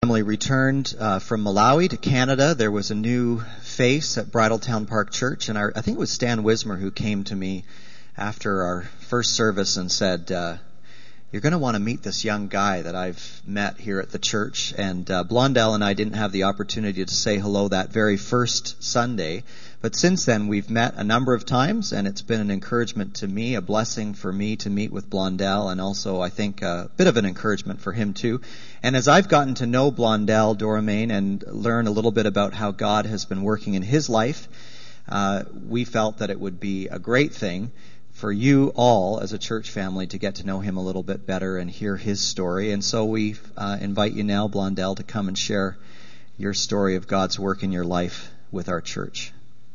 family returned from Malawi to Canada. There was a new face at Bridletown Park Church, and I think it was Stan Wismer who came to me after our first service and said, you're going to want to meet this young guy that I've met here at the church. And Blondell and I didn't have the opportunity to say hello that very first Sunday. But since then, we've met a number of times, and it's been an encouragement to me, a blessing for me to meet with Blondell, and also, I think, a bit of an encouragement for him, too. And as I've gotten to know Blondell Doramain and learn a little bit about how God has been working in his life, we felt that it would be a great thing for you all as a church family to get to know him a little bit better and hear his story. And so we invite you now, Blondell, to come and share your story of God's work in your life with our church.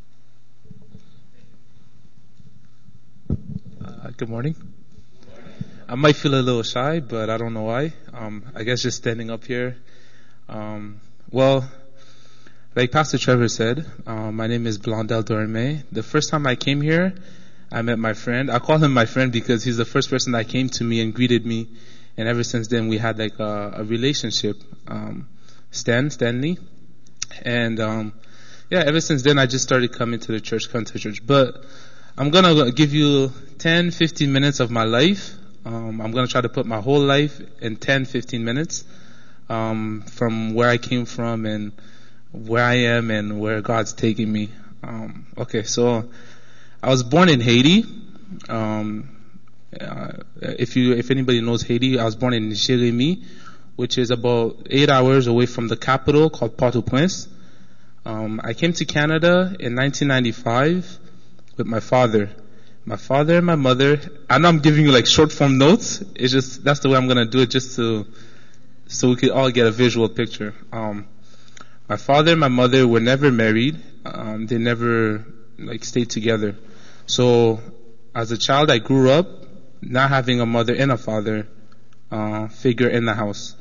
Good morning. I might feel a little shy, but I don't know why. I guess just standing up here. Well, like Pastor Trevor said, my name is Blondell Doramain. The first time I came here, I met my friend. I call him my friend because he's the first person that came to me and greeted me. And ever since then, we had like a relationship. Stanley. And, ever since then, I just started coming to church. But I'm going to give you 10, 15 minutes of my life. I'm going to try to put my whole life in 10, 15 minutes, from where I came from and where I am and where God's taking me. So I was born in Haiti. If anybody knows Haiti, I was born in Jérémie, which is about 8 hours away from the capital called Port-au-Prince. I came to Canada in 1995 with my father. My father and my mother. I know I'm giving you like short form notes. It's just, that's the way I'm going to do it, just so we could all get a visual picture. My father and my mother were never married. They never stayed together. So as a child, I grew up not having a mother and a father figure in the house.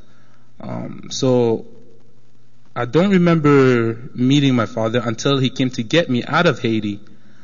So I don't remember meeting my father until he came to get me out of Haiti.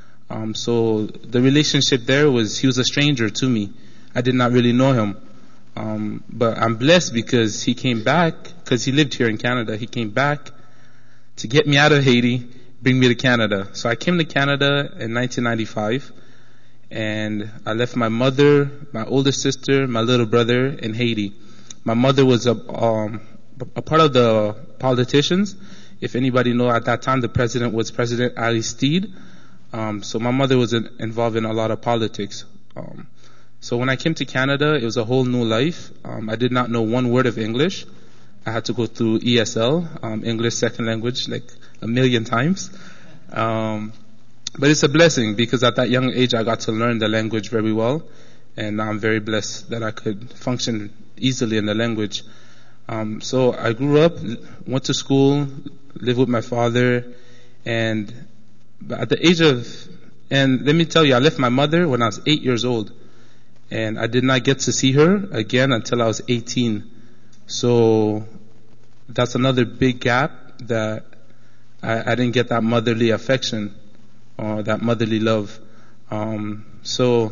So the relationship there he was a stranger to me. I did not really know him. But I'm blessed because he came back, because he lived here in Canada. He came back to get me out of Haiti, bring me to Canada. So I came to Canada in 1995, and I left my mother, my older sister, my little brother in Haiti. My mother was a part of the politicians. If anybody know, at that time the president was President Aristide. So my mother was involved in a lot of politics. So when I came to Canada, it was a whole new life. I did not know one word of English. I had to go through ESL, English Second Language, like a million times. But it's a blessing because at that young age I got to learn the language very well. And I'm very blessed that I could function easily in the language. So I grew up, went to school, lived with my father, and at the age and let me tell you, I left my mother when I was 8 years old. And I did not get to see her again until I was 18. So that's another big gap that I didn't get that motherly affection or that motherly love. So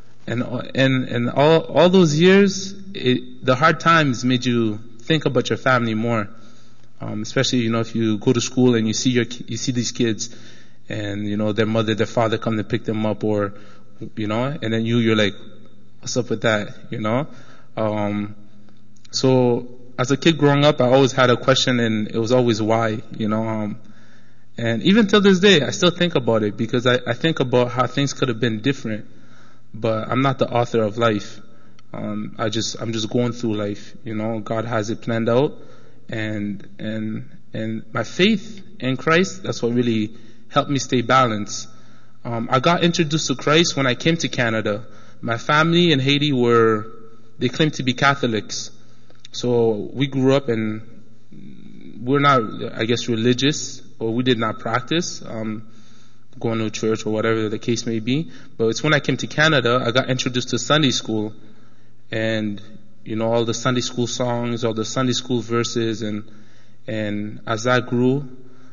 all those years, the hard times made you think about your family more. Especially, if you go to school and you see these kids and, their mother, their father come to pick them up or, and then you're like, what's up with that, So as a kid growing up, I always had a question and it was always why, and even till this day, I still think about it because I think about how things could have been different, but I'm not the author of life. I'm just going through life, God has it planned out and my faith in Christ, that's what really helped me stay balanced. I got introduced to Christ when I came to Canada. My family in Haiti they claimed to be Catholics. So we grew up and we're not, I guess, religious, or we did not practice, going to church or whatever the case may be. But it's when I came to Canada, I got introduced to Sunday school. And, all the Sunday school songs, all the Sunday school verses, and as I grew,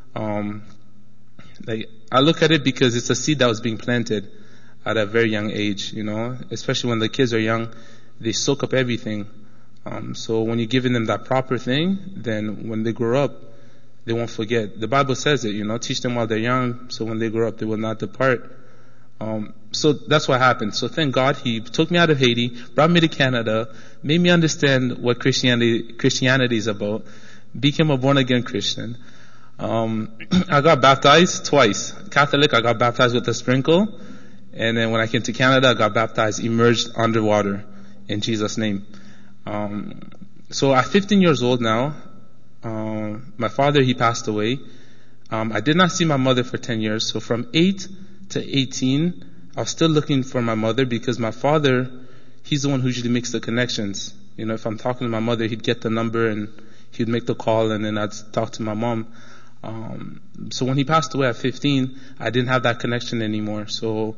I look at it because it's a seed that was being planted at a very young age, especially when the kids are young, they soak up everything. So when you're giving them that proper thing, then when they grow up, they won't forget. The Bible says it, teach them while they're young, so when they grow up, they will not depart. So that's what happened. So thank God He took me out of Haiti, brought me to Canada, made me understand what Christianity is about, became a born again Christian. I got baptized twice. Catholic, I got baptized with a sprinkle. And then when I came to Canada, I got baptized, immersed underwater in Jesus' name. So at 15 years old now, my father, he passed away. I did not see my mother for 10 years. So from 8 to 18, I was still looking for my mother because my father, he's the one who usually makes the connections. If I'm talking to my mother, he'd get the number and he'd make the call and then I'd talk to my mom. So when he passed away at 15, I didn't have that connection anymore. So,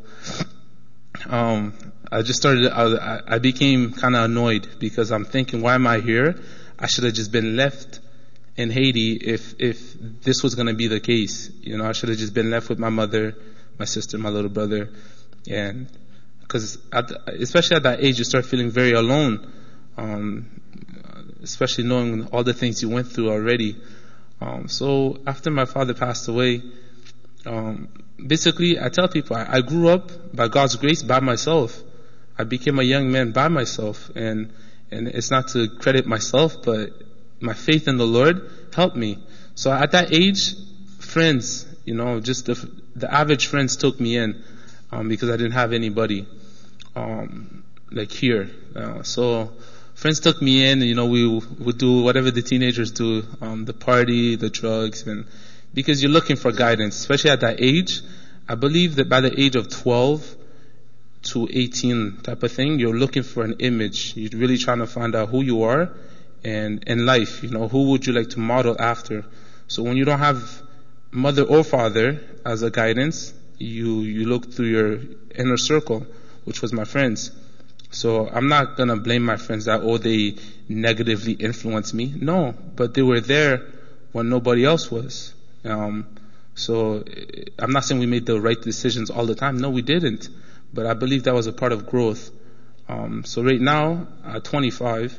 I just started, I became kind of annoyed because I'm thinking, why am I here? I should have just been left in Haiti if this was going to be the case. I should have just been left with my mother, my sister, my little brother. And, cause especially at that age, you start feeling very alone. Especially knowing all the things you went through already. So after my father passed away, basically I tell people I grew up by God's grace by myself. I became a young man by myself, and it's not to credit myself, but my faith in the Lord helped me. So at that age, friends, just the average friends took me in, because I didn't have anybody, like here. So friends took me in, we would do whatever the teenagers do, the party, the drugs, and because you're looking for guidance, especially at that age. I believe that by the age of 12 to 18 type of thing, you're looking for an image. You're really trying to find out who you are and in life, who would you like to model after. So when you don't have mother or father as a guidance, you look through your inner circle, which was my friends. So I'm not going to blame my friends that, they negatively influenced me. No, but they were there when nobody else was. So I'm not saying we made the right decisions all the time. No, we didn't. But I believe that was a part of growth. So right now, at 25,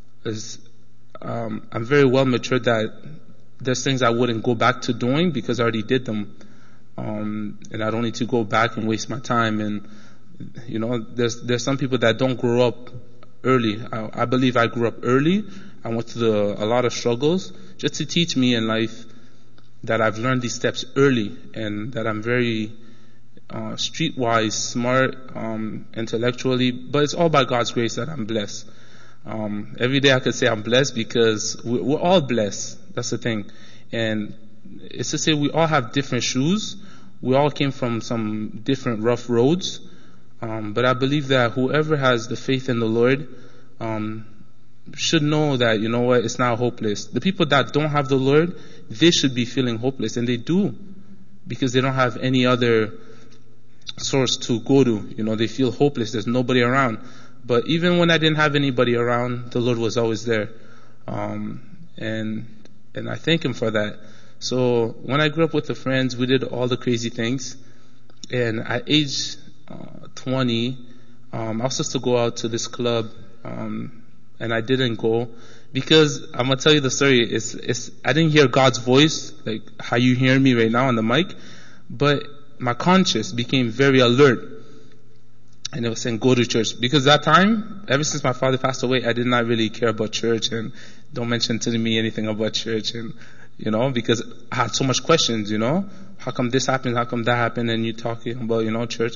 I'm very well matured that there's things I wouldn't go back to doing because I already did them. And I don't need to go back and waste my time. And there's some people that don't grow up early. I believe I grew up early. I went through a lot of struggles just to teach me in life that I've learned these steps early and that I'm very streetwise, smart, intellectually. But it's all by God's grace that I'm blessed. Every day I could say I'm blessed because we're all blessed. That's the thing. And it's to say we all have different shoes. We all came from some different rough roads. But I believe that whoever has the faith in the Lord should know that, it's not hopeless. The people that don't have the Lord, they should be feeling hopeless, and they do, because they don't have any other source to go to. They feel hopeless. There's nobody around. But even when I didn't have anybody around, the Lord was always there. And I thank Him for that. So when I grew up with the friends, we did all the crazy things. And at age 20, I was supposed to go out to this club, and I didn't go because I'm gonna tell you the story. I didn't hear God's voice like how you hear me right now on the mic, but my conscience became very alert, and it was saying go to church. Because that time, ever since my father passed away, I did not really care about church, and don't mention to me anything about church, and because I had so much questions. How come this happened? How come that happened? And you talking about church.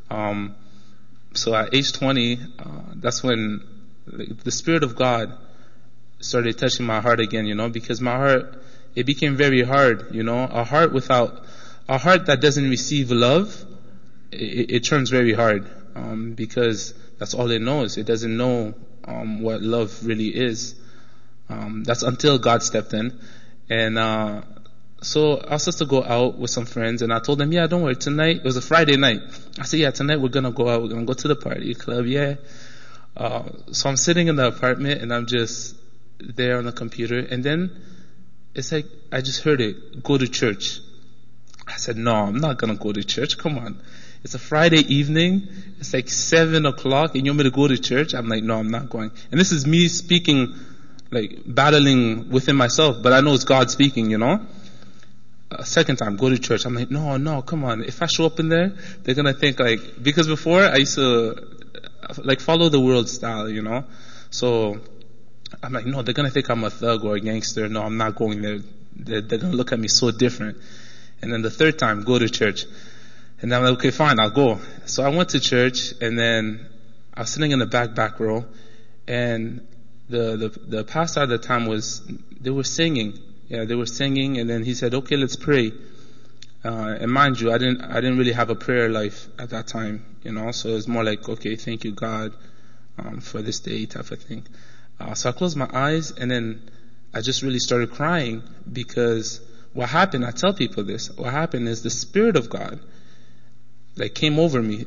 So at age 20, that's when the Spirit of God started touching my heart again, because my heart, it became very hard, a heart that doesn't receive love, it turns very hard, because that's all it knows. It doesn't know, what love really is. That's until God stepped in. And, so I was supposed to go out with some friends, and I told them, yeah, don't worry, tonight, it was a Friday night. I said, yeah, tonight we're going to go out, we're going to go to the party club, yeah. So I'm sitting in the apartment, and I'm just there on the computer, and then it's like, I just heard it, go to church. I said, no, I'm not going to go to church, come on. It's a Friday evening. It's like 7 o'clock and you want me to go to church? I'm like, no, I'm not going. And this is me speaking, like battling within myself, but I know it's God speaking, you know. Second time, go to church. I'm like, no, come on. If I show up in there, they're going to think like, because before I used to like follow the world style, you know. So I'm like, no, they're going to think I'm a thug or a gangster. No, I'm not going there. They're going to look at me so different. And then the third time, go to church. And I'm like, okay, fine, I'll go. So I went to church, and then I was sitting in the back row, and the pastor at the time they were singing. Yeah, they were singing, and then he said, okay, let's pray. And mind you, I didn't really have a prayer life at that time, you know, so it was more like, okay, thank you, God, for this day type of thing. So I closed my eyes, and then I just really started crying, because what happened, I tell people this, what happened is the Spirit of God, like, came over me.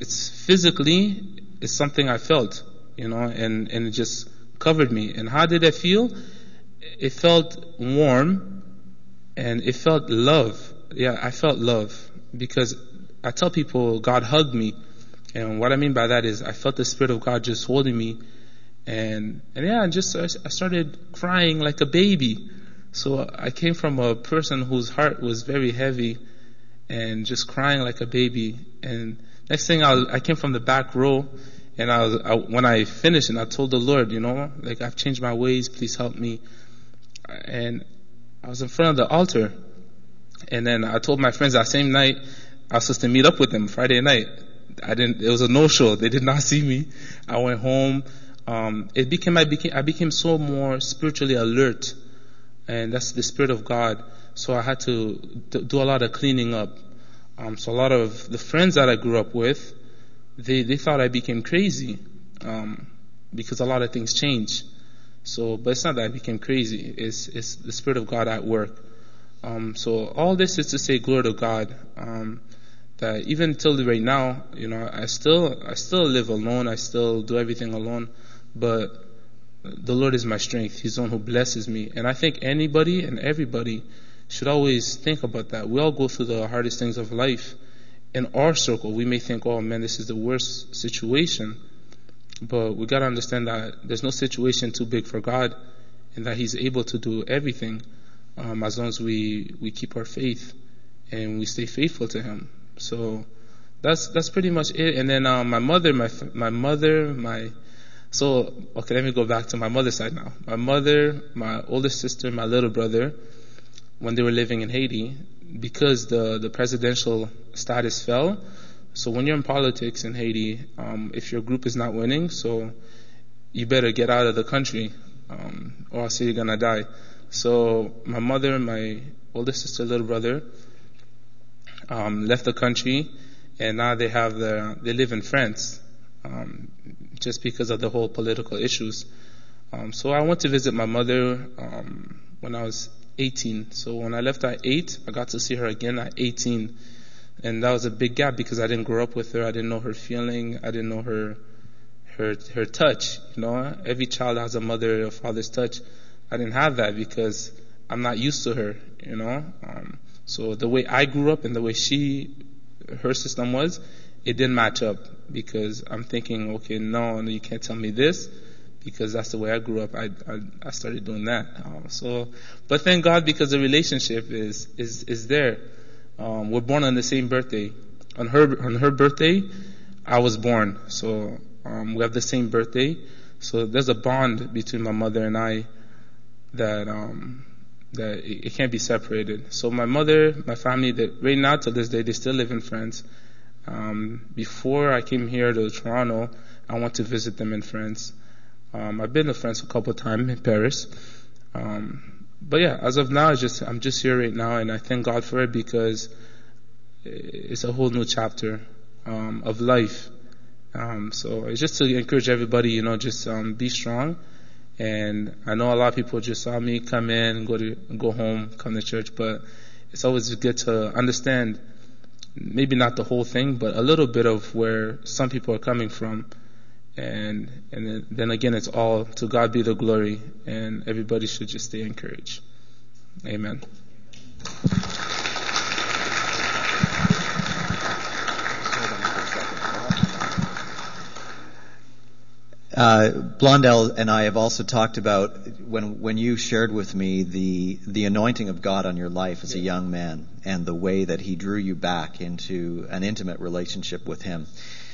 It's something I felt, you know, and it just covered me. And how did I feel? It felt warm, and it felt love. Yeah, I felt love, because I tell people God hugged me, and what I mean by that is I felt the Spirit of God just holding me, and yeah, I started crying like a baby. So I came from a person whose heart was very heavy, and just crying like a baby. And next thing I came from the back row, and when I finished, and I told the Lord, you know, like, I've changed my ways, please help me. And I was in front of the altar, and then I told my friends that same night I was supposed to meet up with them Friday night. It was a no-show. They did not see me. I went home. I became so more spiritually alert, and that's the Spirit of God. So I had to do a lot of cleaning up. So a lot of the friends that I grew up with, they thought I became crazy, because a lot of things change. So, but it's not that I became crazy. It's the Spirit of God at work. So all this is to say glory to God. That even till right now, you know, I still live alone. I still do everything alone. But the Lord is my strength. He's the one who blesses me. And I think anybody and everybody should always think about that. We all go through the hardest things of life. In our circle, we may think, oh man, this is the worst situation. But we got to understand that there's no situation too big for God, and that He's able to do everything, as long as we keep our faith and we stay faithful to Him. So that's pretty much it. And then so okay, let me go back to my mother's side now. My mother, my oldest sister, my little brother, when they were living in Haiti, because the presidential status fell. So when you're in politics in Haiti, if your group is not winning, so you better get out of the country, or else you're gonna die. So my mother, my oldest sister, little brother, left the country, and now they live in France, just because of the whole political issues. So I went to visit my mother when I was 18. So when I left at 8, I got to see her again at 18. And that was a big gap, because I didn't grow up with her. I didn't know her feeling. I didn't know her touch. You know, every child has a mother or father's touch. I didn't have that because I'm not used to her. You know, so the way I grew up and the way her system was, it didn't match up, because I'm thinking, okay, no, you can't tell me this, because that's the way I grew up. I started doing that. But thank God, because the relationship is there. We're born on the same birthday. On her birthday, I was born. So we have the same birthday. So there's a bond between my mother and I that it can't be separated. So my mother, my family, that right now to this day, they still live in France. Before I came here to Toronto, I went to visit them in France. I've been to France a couple of times in Paris. But yeah, as of now, I'm just here right now, and I thank God for it, because it's a whole new chapter of life. So it's just to encourage everybody, you know, just be strong. And I know a lot of people just saw me come in, go home, come to church, but it's always good to understand, maybe not the whole thing, but a little bit of where some people are coming from. And then again, it's all to God be the glory, and everybody should just stay encouraged. Amen. Blondell and I have also talked about when you shared with me the anointing of God on your life as a young man and the way that He drew you back into an intimate relationship with Him.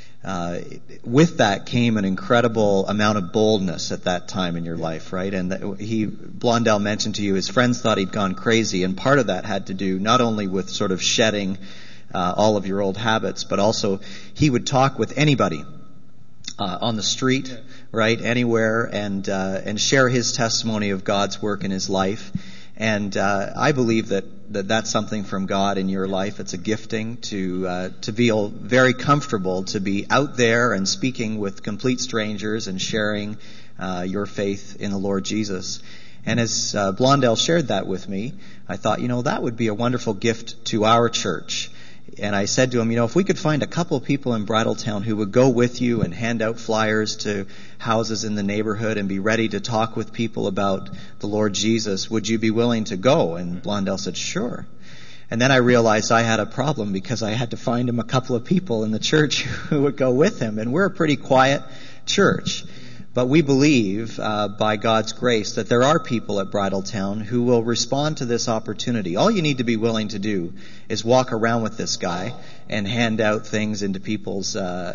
With that came an incredible amount of boldness at that time in your life, right? And Blondell mentioned to you his friends thought he'd gone crazy, and part of that had to do not only with sort of shedding all of your old habits, but also he would talk with anybody on the street, right, anywhere, and share his testimony of God's work in his life. And I believe that's something from God in your life. It's a gifting to feel very comfortable to be out there and speaking with complete strangers and sharing your faith in the Lord Jesus. And as Blondell shared that with me, I thought, that would be a wonderful gift to our church. And I said to him, if we could find a couple of people in Bridletown who would go with you and hand out flyers to houses in the neighborhood and be ready to talk with people about the Lord Jesus, would you be willing to go? And Blondell said, sure. And then I realized I had a problem because I had to find him a couple of people in the church who would go with him. And we're a pretty quiet church. But we believe, by God's grace, that there are people at Bridletown who will respond to this opportunity. All you need to be willing to do is walk around with this guy and hand out things into people's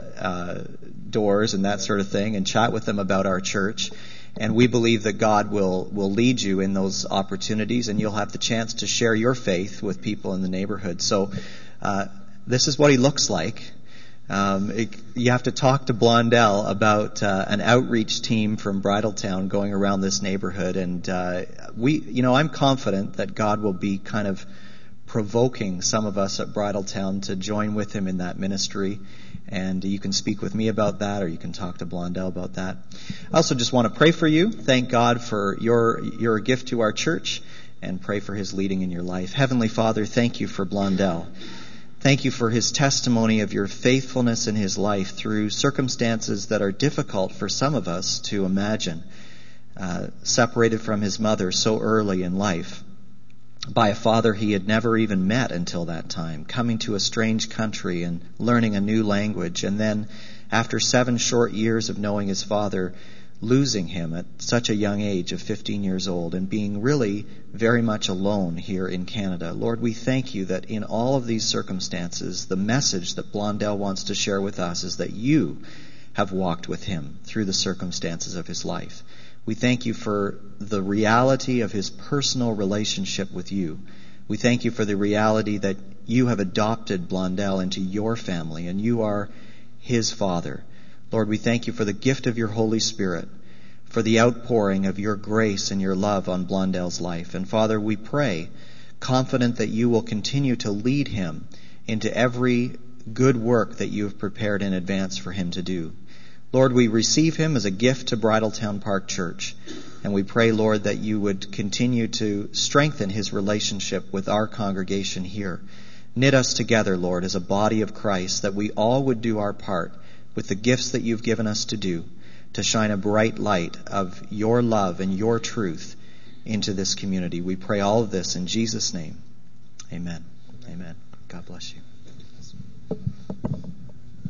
doors and that sort of thing and chat with them about our church. And we believe that God will lead you in those opportunities, and you'll have the chance to share your faith with people in the neighborhood. So this is what he looks like. You have to talk to Blondell about an outreach team from Bridletown going around this neighborhood, and I'm confident that God will be kind of provoking some of us at Bridletown to join with Him in that ministry. And you can speak with me about that, or you can talk to Blondell about that. I also just want to pray for you. Thank God for your gift to our church, and pray for His leading in your life. Heavenly Father, thank you for Blondell. Thank you for his testimony of your faithfulness in his life through circumstances that are difficult for some of us to imagine. Separated from his mother so early in life, by a father he had never even met until that time, coming to a strange country and learning a new language, and then after 7 short years of knowing his father, losing him at such a young age of 15 years old and being really very much alone here in Canada. Lord, we thank you that in all of these circumstances, the message that Blondell wants to share with us is that you have walked with him through the circumstances of his life. We thank you for the reality of his personal relationship with you. We thank you for the reality that you have adopted Blondell into your family and you are his father. Lord, we thank you for the gift of your Holy Spirit, for the outpouring of your grace and your love on Blondell's life. And Father, we pray, confident that you will continue to lead him into every good work that you have prepared in advance for him to do. Lord, we receive him as a gift to Bridletown Park Church. And we pray, Lord, that you would continue to strengthen his relationship with our congregation here. Knit us together, Lord, as a body of Christ, that we all would do our part with the gifts that you've given us to do, to shine a bright light of your love and your truth into this community. We pray all of this in Jesus' name. Amen. Amen. God bless you.